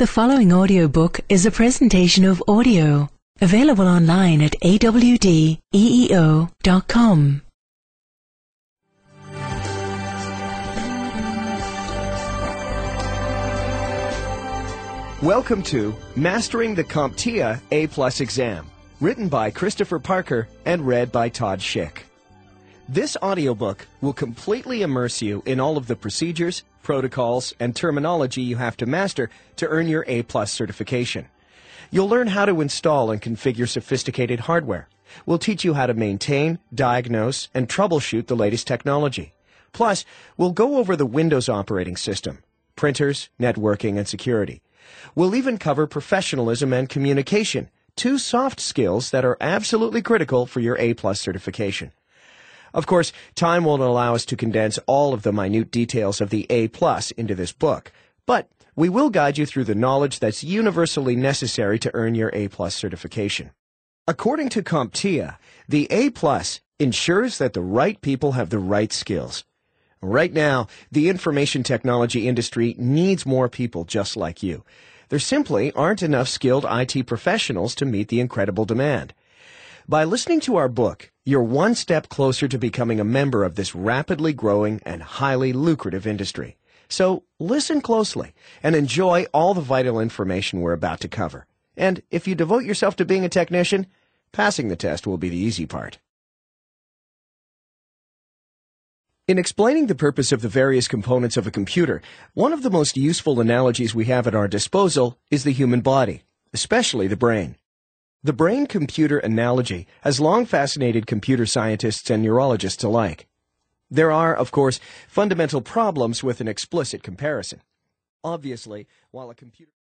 The following audiobook is a presentation of audio, available online at awdeeo.com. Welcome to Mastering the CompTIA A+ exam, written by Christopher Parker and read by Todd Schick. This audiobook will completely immerse you in all of the procedures, protocols, and terminology you have to master to earn your A+ certification. You'll learn how to install and configure sophisticated hardware. We'll teach you how to maintain, diagnose, and troubleshoot the latest technology. Plus, we'll go over the Windows operating system, printers, networking, and security. We'll even cover professionalism and communication, two soft skills that are absolutely critical for your A+ certification. Of course, time won't allow us to condense all of the minute details of the A+ into this book, but we will guide you through the knowledge that's universally necessary to earn your A+ certification. According to CompTIA, the A+ ensures that the right people have the right skills. Right now, the information technology industry needs more people just like you. There simply aren't enough skilled IT professionals to meet the incredible demand. By listening to our book, you're one step closer to becoming a member of this rapidly growing and highly lucrative industry. So listen closely and enjoy all the vital information we're about to cover. And if you devote yourself to being a technician, passing the test will be the easy part. In explaining the purpose of the various components of a computer, one of the most useful analogies we have at our disposal is the human body, especially the brain. The brain-computer analogy has long fascinated computer scientists and neurologists alike. There are, of course, fundamental problems with an explicit comparison. Obviously, while a computer